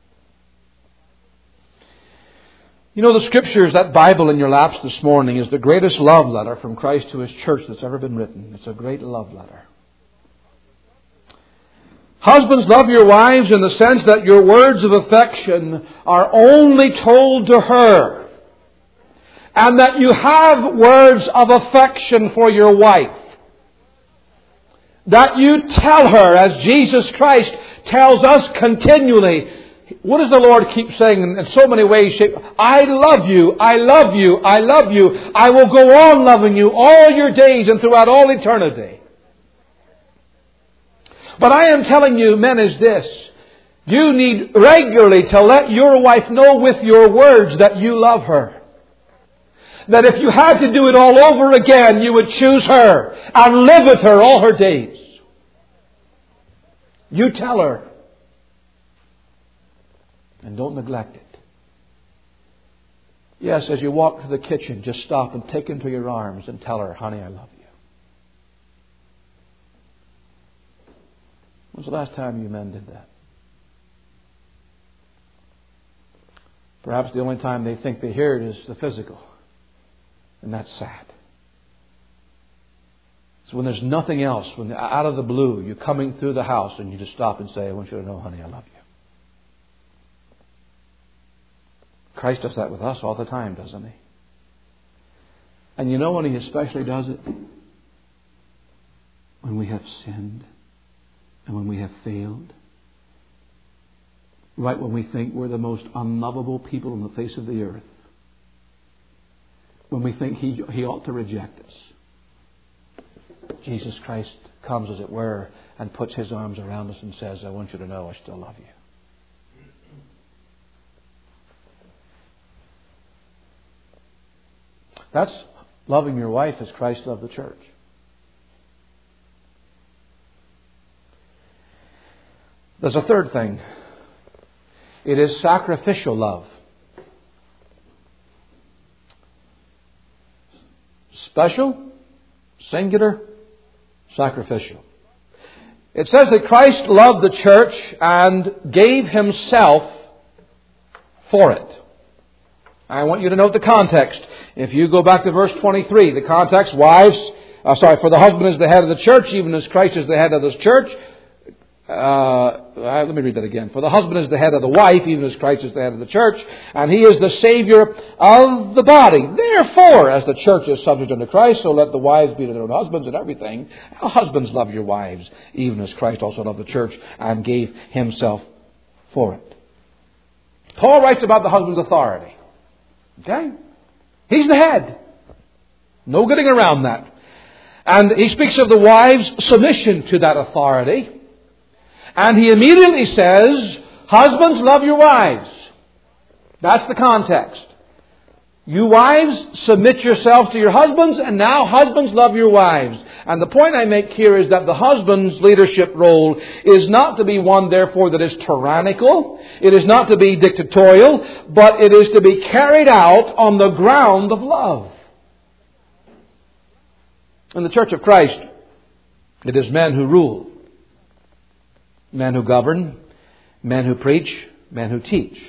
You know, the Scriptures, that Bible in your laps this morning, is the greatest love letter from Christ to His church that's ever been written. It's a great love letter. Husbands, love your wives in the sense that your words of affection are only told to her. And that you have words of affection for your wife. That you tell her, as Jesus Christ tells us continually. What does the Lord keep saying in so many ways? I love you, I love you, I love you. I will go on loving you all your days and throughout all eternity. But I am telling you, men, is this. You need regularly to let your wife know with your words that you love her. That if you had to do it all over again, you would choose her and live with her all her days. You tell her And don't neglect it. Yes, as you walk to the kitchen, just stop and take her into your arms and tell her, honey, I love you. When's the last time you men did that? Perhaps the only time they think they hear it is the physical. And that's sad. So when there's nothing else, when out of the blue, you're coming through the house and you just stop and say, I want you to know, honey, I love you. Christ does that with us all the time, doesn't He? And you know when He especially does it? When we have sinned and when we have failed. Right when we think we're the most unlovable people on the face of the earth. When we think He, he ought to reject us. Jesus Christ comes, as it were, and puts His arms around us and says, I want you to know I still love you. That's loving your wife as Christ loved the church. There's a third thing. It is sacrificial love. Special, singular, sacrificial. It says that Christ loved the church and gave Himself for it. I want you to note the context. If you go back to verse twenty-three, the context, wives, uh, sorry, for the husband is the head of the church, even as Christ is the head of the church. Uh, let me read that again. For the husband is the head of the wife, even as Christ is the head of the church, and He is the Savior of the body. Therefore, as the church is subject unto Christ, so let the wives be to their own husbands and everything. Husbands, love your wives, even as Christ also loved the church and gave Himself for it. Paul writes about the husband's authority. Okay? He's the head. No getting around that. And he speaks of the wife's submission to that authority. And he immediately says, husbands, love your wives. That's the context. You wives, submit yourselves to your husbands, and now husbands, love your wives. And the point I make here is that the husband's leadership role is not to be one, therefore, that is tyrannical. It is not to be dictatorial, but it is to be carried out on the ground of love. In the Church of Christ, it is men who rule. Men who govern, men who preach, men who teach.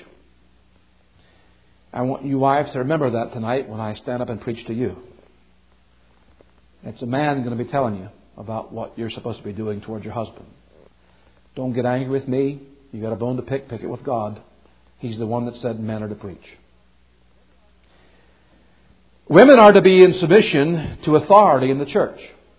I want you wives to remember that tonight when I stand up and preach to you. It's a man going to be telling you about what you're supposed to be doing towards your husband. Don't get angry with me. You got a bone to pick, pick it with God. He's the one that said men are to preach. Women are to be in submission to authority in the church.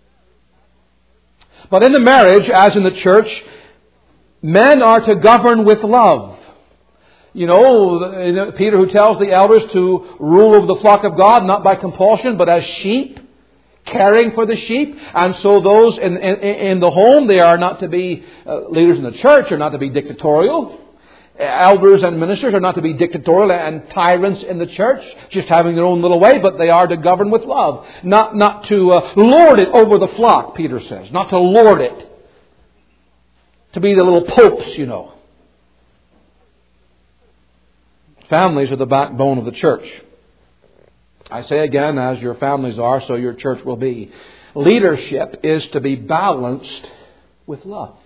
But in the marriage, as in the church, men are to govern with love. You know, Peter who tells the elders to rule over the flock of God, not by compulsion, but as sheep, caring for the sheep. And so those in, in, in the home, they are not to be, uh, leaders in the church are not to be dictatorial. Elders and ministers are not to be dictatorial and tyrants in the church, just having their own little way, but they are to govern with love. Not, not to uh, lord it over the flock, Peter says. Not to lord it. To be the little popes, you know. Families are the backbone of the church. I say again, as your families are, so your church will be. Leadership is to be balanced with love.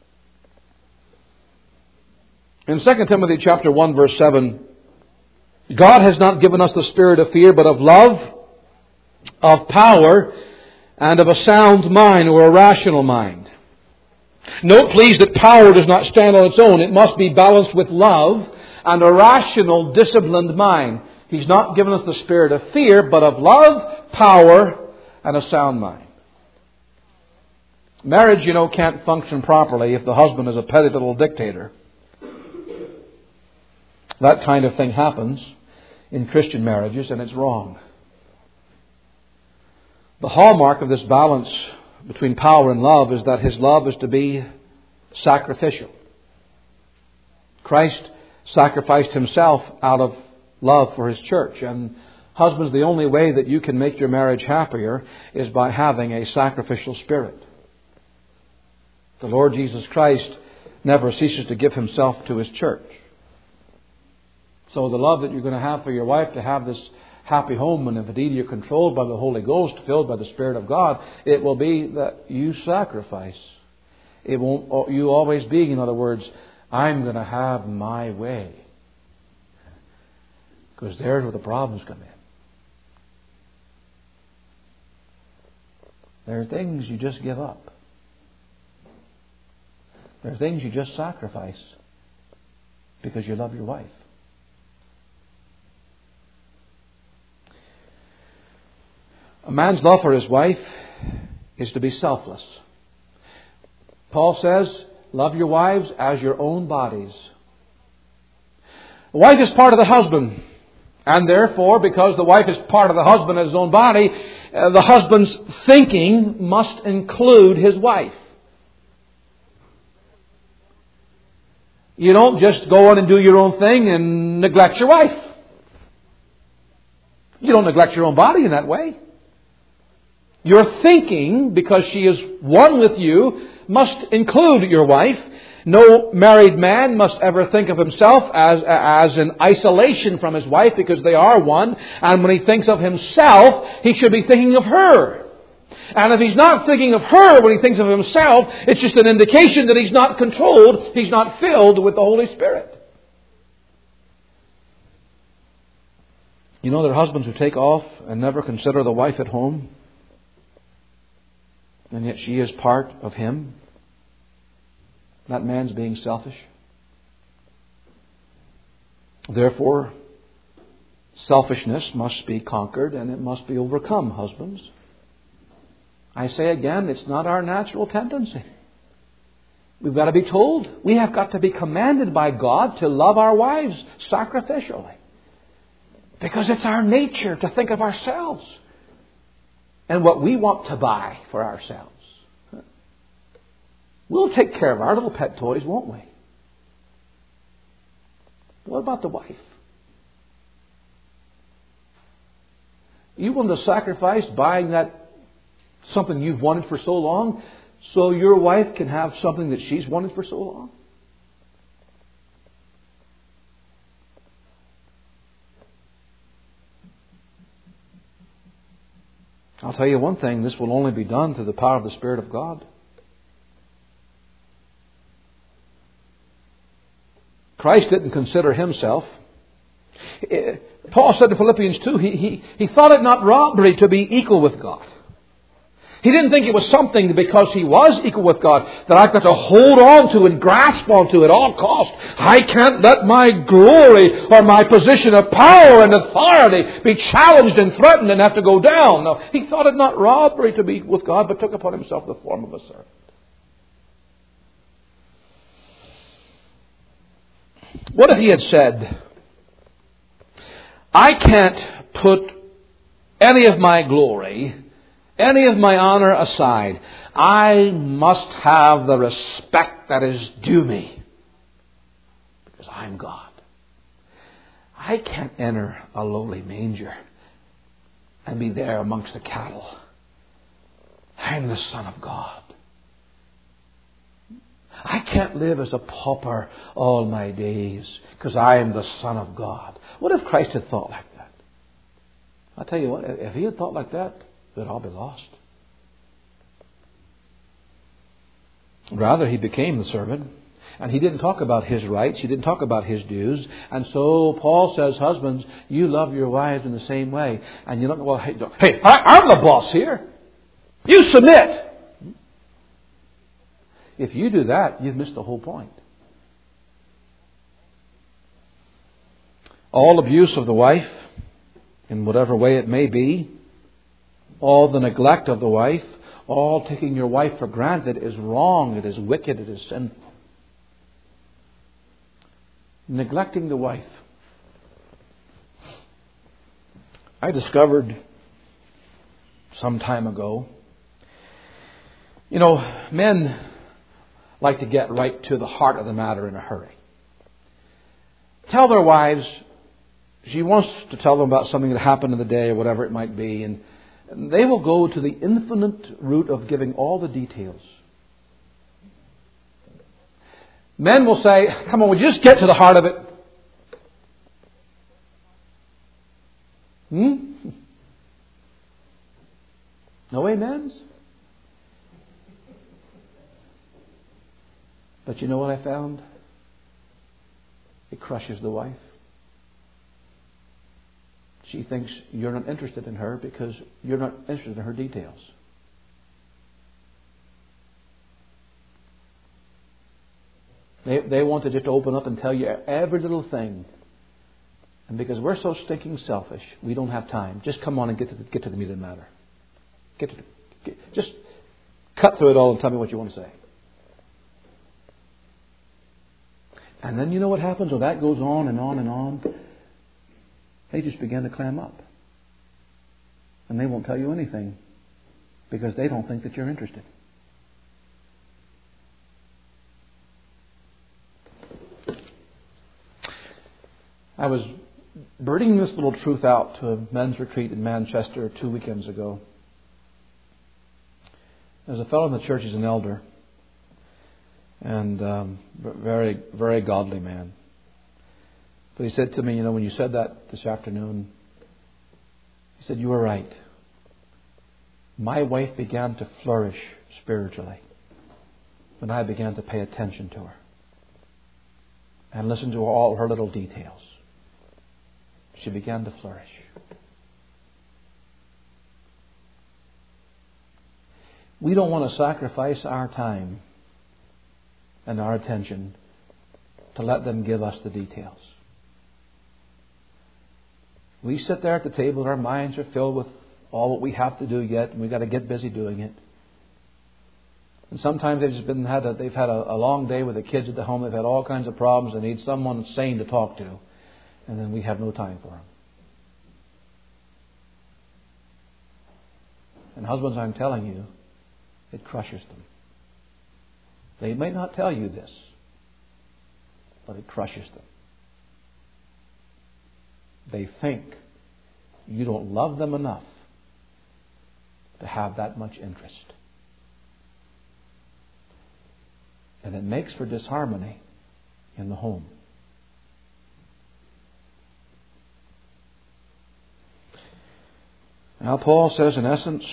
In Second Timothy chapter one, verse seven, God has not given us the spirit of fear, but of love, of power, and of a sound mind or a rational mind. Note, please, that power does not stand on its own. It must be balanced with love and a rational, disciplined mind. He's not given us the spirit of fear, but of love, power, and a sound mind. Marriage, you know, can't function properly if the husband is a petty little dictator. That kind of thing happens in Christian marriages, and it's wrong. The hallmark of this balance between power and love is that His love is to be sacrificial. Christ sacrificed Himself out of love for His church. And husbands, the only way that you can make your marriage happier is by having a sacrificial spirit. The Lord Jesus Christ never ceases to give Himself to His church. So the love that you're going to have for your wife to have this happy home, and if indeed you're controlled by the Holy Ghost, filled by the Spirit of God, it will be that you sacrifice. It won't you always be, in other words, I'm going to have my way. Because there's where the problems come in. There are things you just give up. There are things you just sacrifice because you love your wife. A man's love for his wife is to be selfless. Paul says, love your wives as your own bodies. The wife is part of the husband. And therefore, because the wife is part of the husband as his own body, uh, the husband's thinking must include his wife. You don't just go on and do your own thing and neglect your wife. You don't neglect your own body in that way. Your thinking, because she is one with you, must include your wife. No married man must ever think of himself as, as in isolation from his wife, because they are one. And when he thinks of himself, he should be thinking of her. And if he's not thinking of her when he thinks of himself, it's just an indication that he's not controlled, he's not filled with the Holy Spirit. You know, there are husbands who take off and never consider the wife at home, and yet she is part of him. That man's being selfish. Therefore, selfishness must be conquered and it must be overcome, husbands. I say again, it's not our natural tendency. We've got to be told. We have got to be commanded by God to love our wives sacrificially. Because it's our nature to think of ourselves and what we want to buy for ourselves. We'll take care of our little pet toys, won't we? What about the wife? You want to sacrifice buying that something you've wanted for so long so your wife can have something that she's wanted for so long? I'll tell you one thing, this will only be done through the power of the Spirit of God. Christ didn't consider himself. Paul said in Philippians two, he, he, he thought it not robbery to be equal with God. He didn't think it was something because he was equal with God that I've got to hold on to and grasp onto at all costs. I can't let my glory or my position of power and authority be challenged and threatened and have to go down. No, he thought it not robbery to be equal with God, but took upon himself the form of a servant. What if he had said, I can't put any of my glory, any of my honor aside. I must have the respect that is due me because I'm God. I can't enter a lowly manger and be there amongst the cattle. I'm the Son of God. I can't live as a pauper all my days because I am the Son of God. What if Christ had thought like that? I'll tell you what, if he had thought like that, we'd all be lost. Rather, he became the servant. And he didn't talk about his rights. He didn't talk about his dues. And so Paul says, husbands, you love your wives in the same way. And you don't go, well, hey, hey I'm the boss here. You submit. If you do that, you've missed the whole point. All abuse of the wife, in whatever way it may be, all the neglect of the wife, all taking your wife for granted is wrong, it is wicked, it is sinful. Neglecting the wife. I discovered some time ago, you know, men like to get right to the heart of the matter in a hurry. Tell their wives, she wants to tell them about something that happened in the day or whatever it might be, and they will go to the infinite route of giving all the details. Men will say, come on, would you just get to the heart of it? Hmm? No amens? But you know what I found? It crushes the wife. She thinks you're not interested in her because you're not interested in her details. They, they want to just open up and tell you every little thing. And because we're so stinking selfish, we don't have time. Just come on and get to the, get to the meat of the matter. Get to the, get, just cut through it all and tell me what you want to say. And then you know what happens? When that goes on and on and on, they just begin to clam up. And they won't tell you anything because they don't think that you're interested. I was bringing this little truth out to a men's retreat in Manchester two weekends ago. There's a fellow in the church, he's an elder. And um, very, very godly man. But he said to me, you know, when you said that this afternoon, he said, you were right. My wife began to flourish spiritually when I began to pay attention to her and listen to all her little details. She began to flourish. We don't want to sacrifice our time and our attention to let them give us the details. We sit there at the table and our minds are filled with all that we have to do yet, and we've got to get busy doing it. And sometimes they've just been had a, they've had a, a long day with the kids at the home. They've had all kinds of problems. They need someone sane to talk to, and then we have no time for them. And husbands, I'm telling you, it crushes them. They may not tell you this, but it crushes them. They think you don't love them enough to have that much interest. And it makes for disharmony in the home. Now, Paul says, in essence,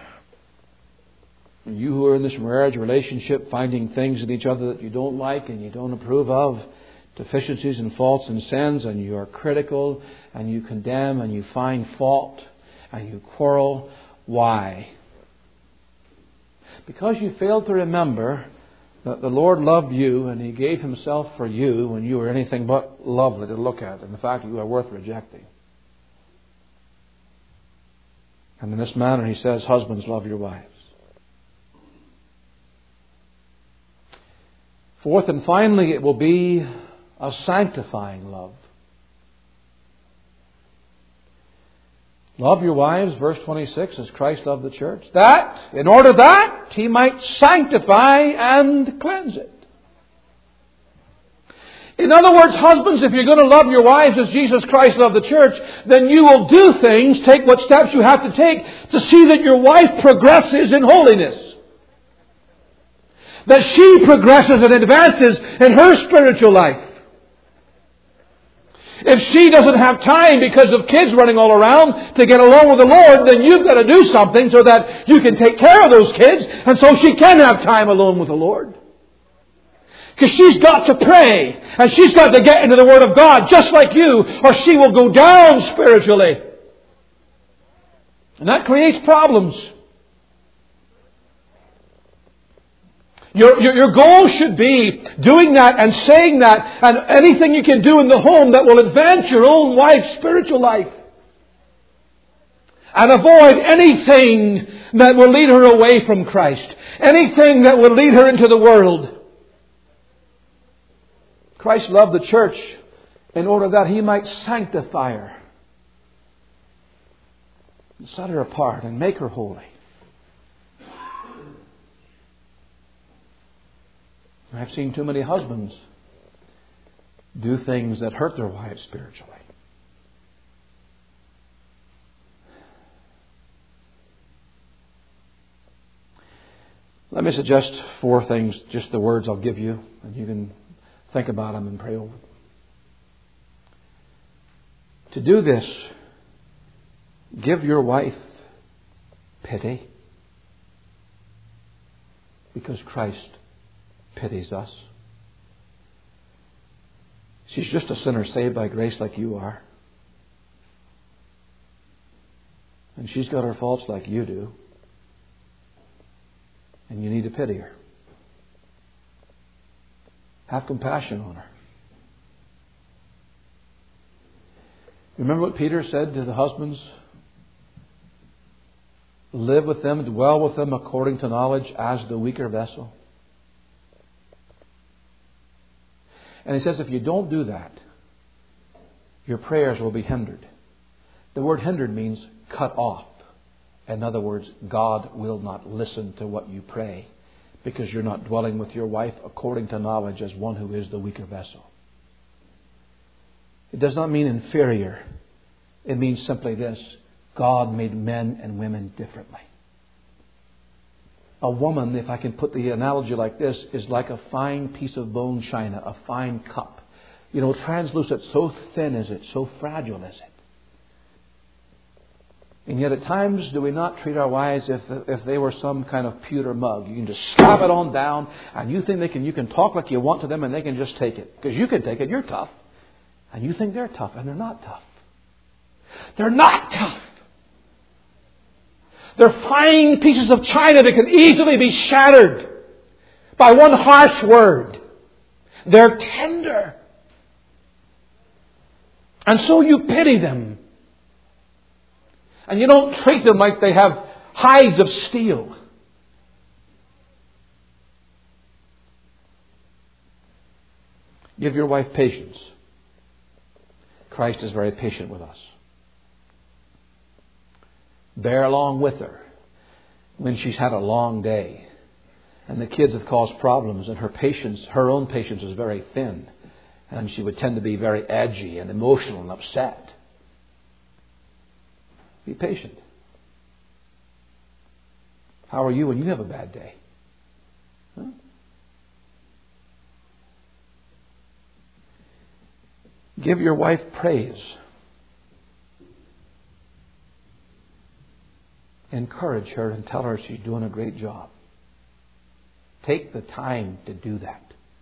you who are in this marriage relationship, finding things in each other that you don't like and you don't approve of, deficiencies and faults and sins, and you are critical and you condemn and you find fault and you quarrel. Why? Because you failed to remember that the Lord loved you and He gave Himself for you when you were anything but lovely to look at. And in fact, you are worth rejecting. And in this manner, he says, husbands, love your wives. Fourth and finally, it will be a sanctifying love. Love your wives, verse twenty-six, as Christ loved the church. That, in order that He might sanctify and cleanse it. In other words, husbands, if you're going to love your wives as Jesus Christ loved the church, then you will do things, take what steps you have to take to see that your wife progresses in holiness. That she progresses and advances in her spiritual life. If she doesn't have time because of kids running all around to get along with the Lord, then you've got to do something so that you can take care of those kids and so she can have time alone with the Lord. Because she's got to pray and she's got to get into the Word of God just like you, or she will go down spiritually. And that creates problems. Your, your, your goal should be doing that and saying that and anything you can do in the home that will advance your own wife's spiritual life. And avoid anything that will lead her away from Christ. Anything that will lead her into the world. Christ loved the church in order that He might sanctify her. And set her apart and make her holy. I've seen too many husbands do things that hurt their wives spiritually. Let me suggest four things, just the words I'll give you, and you can think about them and pray over them. To do this, Give your wife pity, because Christ pities us. She's just a sinner saved by grace like you are. And she's got her faults like you do. And you need to pity her. Have compassion on her. Remember what Peter said to the husbands? Live with them, dwell with them according to knowledge as the weaker vessel. And he says if you don't do that, your prayers will be hindered. The word hindered means cut off. In other words, God will not listen to what you pray because you're not dwelling with your wife according to knowledge as one who is the weaker vessel. It does not mean inferior. It means simply this: God made men and women differently. A woman, if I can put the analogy like this, is like a fine piece of bone china, a fine cup. You know, translucent, so thin is it, so fragile is it. And yet at times do we not treat our wives if if they were some kind of pewter mug? You can just slap it on down and you think they can, you can talk like you want to them and they can just take it. Because you can take it, you're tough. And you think they're tough and they're not tough. They're not tough. They're fine pieces of china that can easily be shattered by one harsh word. They're tender. And so you pity them. And you don't treat them like they have hides of steel. Give your wife patience. Christ is very patient with us. Bear along with her when she's had a long day and the kids have caused problems and her patience, her own patience is very thin, and she would tend to be very edgy and emotional and upset. Be patient. How are you when you have a bad day? Huh? Give your wife praise. Encourage her and tell her she's doing a great job. Take the time to do that.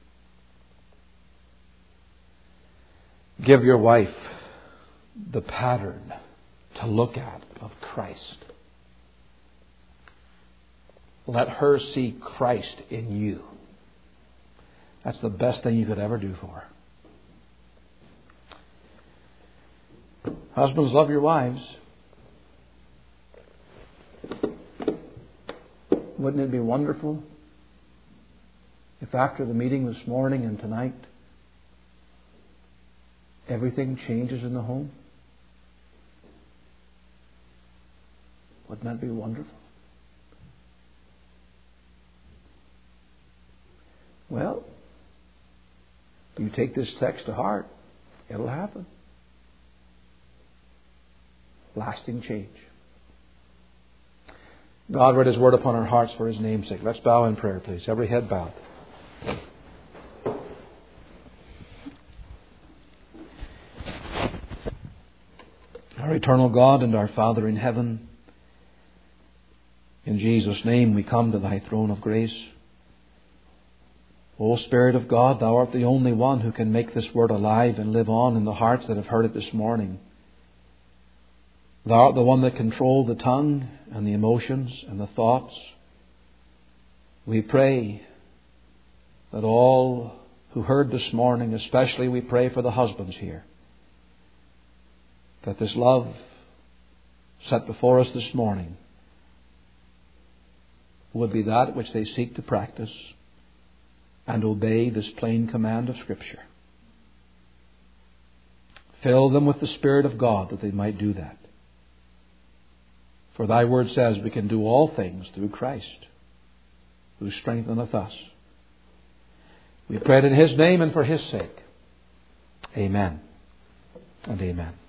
Give your wife the pattern to look at of Christ. Let her see Christ in you. That's the best thing you could ever do for her. Husbands, love your wives. Wouldn't it be wonderful if after the meeting this morning and tonight, everything changes in the home? Wouldn't that be wonderful? Well, you take this text to heart, it'll happen. Lasting change. God read His Word upon our hearts for His name's sake. Let's bow in prayer, please. Every head bowed. Our eternal God and our Father in heaven, in Jesus' name we come to Thy throne of grace. O Spirit of God, Thou art the only one who can make this Word alive and live on in the hearts that have heard it this morning. Thou art the one that controls the tongue and the emotions and the thoughts. We pray that all who heard this morning, especially we pray for the husbands here, that this love set before us this morning would be that which they seek to practice and obey this plain command of Scripture. Fill them with the Spirit of God that they might do that. For Thy Word says we can do all things through Christ, who strengtheneth us. We pray it in His name and for His sake. Amen and amen.